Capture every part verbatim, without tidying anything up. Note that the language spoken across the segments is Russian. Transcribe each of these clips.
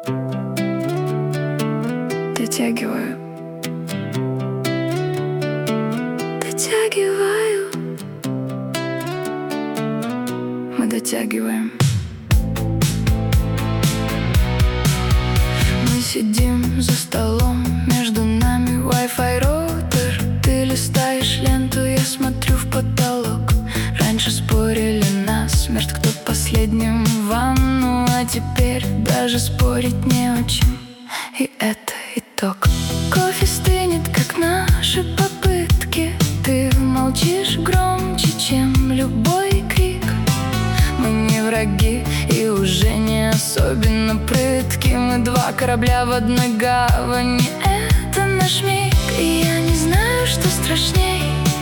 Дотягиваю, дотягиваю, мы дотягиваем. Мы сидим за столом, между нами Wi-Fi роутер. Ты листаешь ленту, я смотрю в потолок. Раньше спорили насмерть, кто последним в ванну, а теперь даже спорить не очень. И это итог. Кофе стынет, как наши попытки. Ты молчишь громче, чем любой крик. Мы не враги и уже не особенно прытки. Мы два корабля в одной гавани. Это наш миг, и я не знаю, что страшней: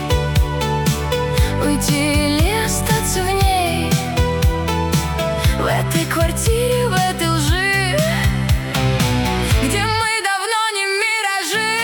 уйти или остаться в ней, в этой квартире, в этой лжи, где мы давно не миражи.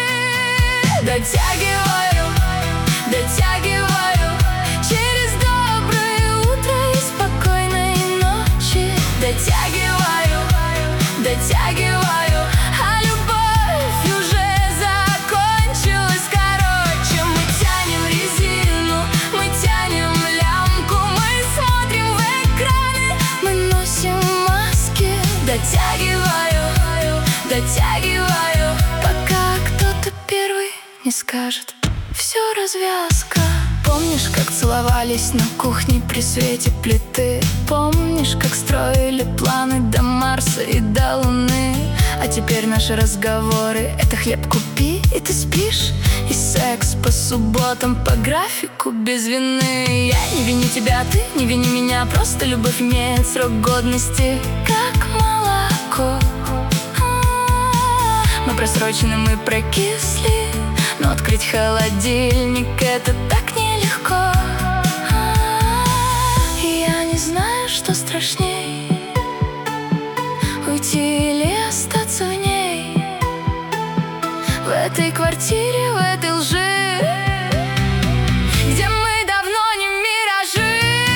Дотягиваю, дотягиваю через доброе утро и спокойной ночи. Дотягиваю, дотягиваю, а любовь уже закончилась. Короче, мы тянем резину, мы тянем лямку, мы смотрим в экраны, мы носим маски. Дотягиваю, дотягиваю, пока кто-то первый не скажет: все, развязка. Помнишь, как целовались на кухне при свете плиты? Помнишь, как строили планы до Марса и до Луны? А теперь наши разговоры — это хлеб купи, и ты спишь, и секс по субботам по графику без вины. Я не виню тебя, ты не вини меня, просто любовь имеет срок годности, как молоко. Мы просрочены, мы прокисли, но открыть холодильник — это так нелегко. Я не знаю, что страшней: уйти или остаться в ней, в этой квартире, в этой лжи, где мы давно не миражи.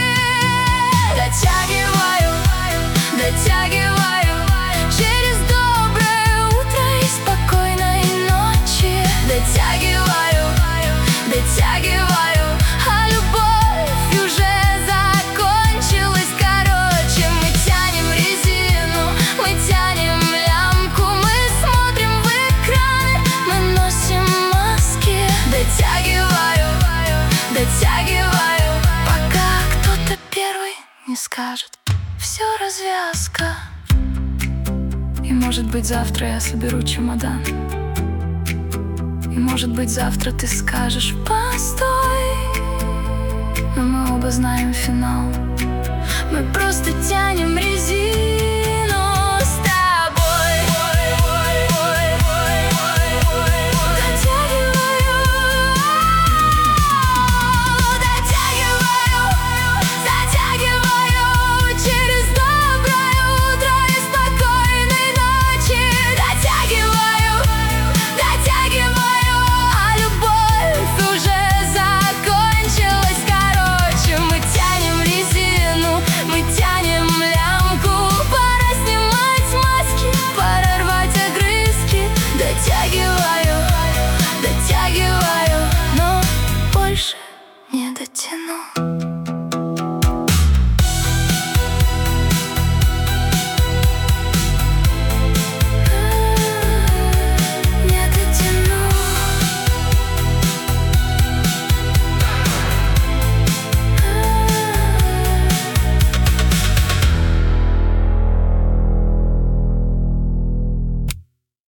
Дотягиваю, дотягиваю через доброе утро и спокойной ночи. Дотягиваю, дотягиваю, а любовь уже закончилась. Короче, мы тянем резину, мы тянем лямку, мы смотрим в экраны, мы носим маски. Дотягиваю, дотягиваю, пока кто-то первый не скажет: все, развязка. И может быть завтра я соберу чемодан, и может быть завтра ты скажешь: постой. Но мы оба знаем финал. Мы просто тянем